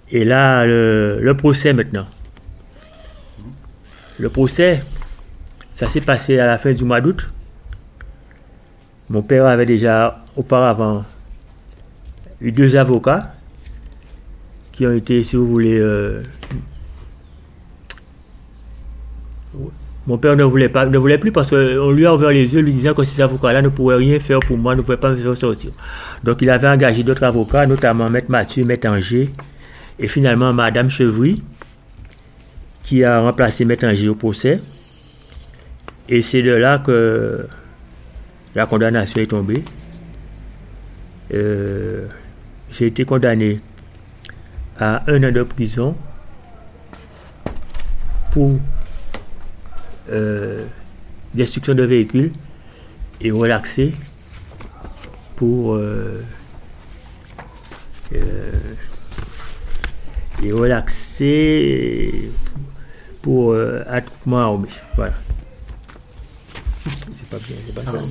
Et là, le procès maintenant. Le procès, ça s'est passé à la fin du mois d'août. Mon père avait déjà auparavant eu 2 avocats qui ont été, si vous voulez, mon père ne voulait plus parce qu'on lui a ouvert les yeux lui disant que ces avocats-là ne pourraient rien faire pour moi, ne pouvaient pas me faire sortir. Donc il avait engagé d'autres avocats, notamment Maître Mathieu, Maître Angers, et finalement Madame Chevry, qui a remplacé Maître Angers au procès. Et c'est de là que la condamnation est tombée. J'ai été condamné à 1 an de prison pour destruction de véhicules et relaxé pour attroupement armé. Voilà. C'est pas bien, c'est pas ça.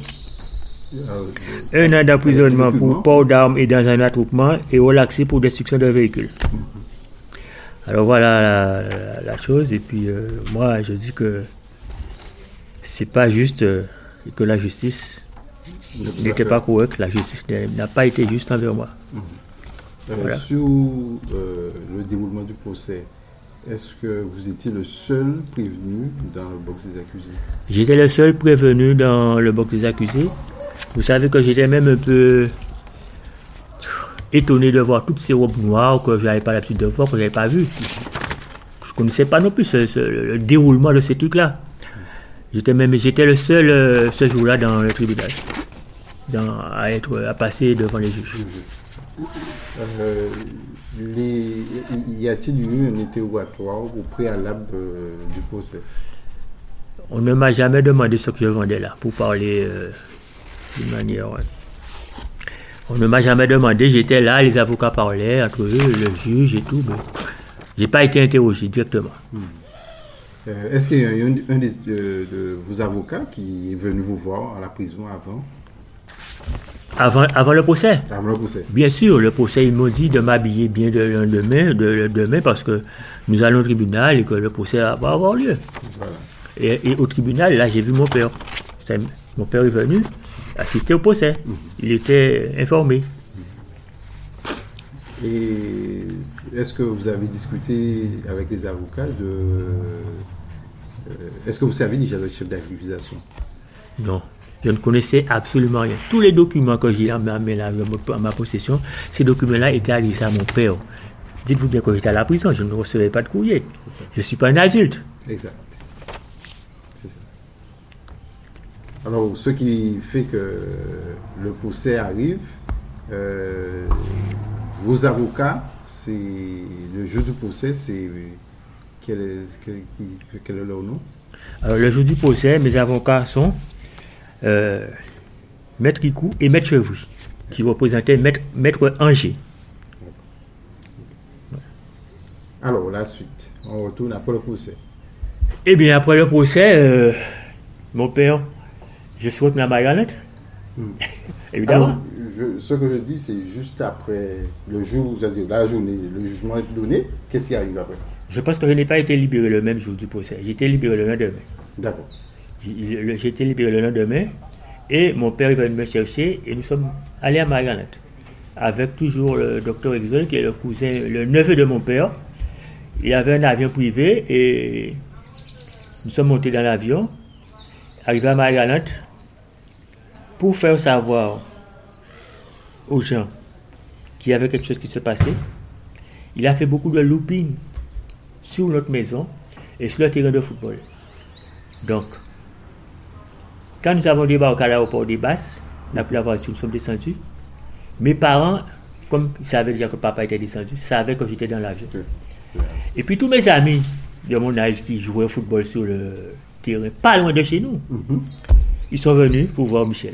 1 an d'emprisonnement pour port d'armes et dans un attroupement et relaxé pour destruction de véhicules. Alors voilà la chose. Et puis moi je dis que c'est pas juste que la justice n'était pas correcte. La justice n'a pas été juste envers moi. Voilà. Sur le déroulement du procès, est-ce que vous étiez le seul prévenu dans le box des accusés? J'étais le seul prévenu dans le box des accusés. Vous savez que j'étais même un peu étonné de voir toutes ces robes noires que je n'avais pas l'habitude de voir, que je n'avais pas vues. Je ne connaissais pas non plus le déroulement de ces trucs-là. J'étais le seul ce jour-là dans le tribunal, à passer devant les juges. Y a-t-il eu un interrogatoire au préalable du procès? On ne m'a jamais demandé ce que je vendais là, pour parler d'une manière. Ouais. On ne m'a jamais demandé, j'étais là, les avocats parlaient entre eux, le juge et tout, mais j'ai pas été interrogé directement. Est-ce qu'il y a eu un de vos avocats qui est venu vous voir à la prison avant le procès? Avant le procès. Bien sûr, le procès, ils m'ont dit de m'habiller bien le lendemain parce que nous allons au tribunal et que le procès va avoir lieu. Voilà. Et au tribunal, là, j'ai vu mon père. Mon père est venu assister au procès. Il était informé. Et est-ce que vous avez discuté avec les avocats est-ce que vous savez déjà le chef d'accusation? Non, je ne connaissais absolument rien. Tous les documents que j'ai en ma possession, ces documents-là étaient adressés à mon père. Dites-vous bien que j'étais à la prison, je ne recevais pas de courrier. Je ne suis pas un adulte. Exact. C'est ça. Alors, ce qui fait que le procès arrive, vos avocats, c'est le jour du procès, c'est quel est leur nom? Alors, le jour du procès, mes avocats sont Maître Kikou et Maître Chevry, qui représentaient Maître Angers. Alors, la suite, on retourne après le procès. Eh bien, après le procès, mon père, je suis retourné à Marionnette. Évidemment. Alors, ce que je dis, c'est juste après le jour, c'est-à-dire la journée, le jugement est donné, qu'est-ce qui arrive après? Je pense que je n'ai pas été libéré le même jour du procès. J'ai été libéré le lendemain. D'accord. J'ai été libéré le lendemain et mon père est venu me chercher et nous sommes allés à Marionnette avec toujours le docteur Exol qui est le neveu de mon père. Il avait un avion privé et nous sommes montés dans l'avion, arrivés à Marionnette pour faire savoir aux gens qu'il y avait quelque chose qui se passait. Il a fait beaucoup de looping sur notre maison et sur le terrain de football. Donc, quand nous avons débarqué à l'aéroport des Basses, on a pris la voiture, nous sommes descendus. Mes parents, comme ils savaient déjà que papa était descendu, savaient que j'étais dans l'avion. Et puis tous mes amis de mon âge qui jouaient au football sur le terrain, pas loin de chez nous, ils sont venus pour voir Michel.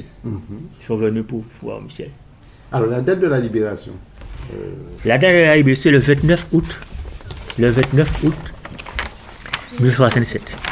Alors, la date de la libération? La date de la libération, c'est le 29 août 1967.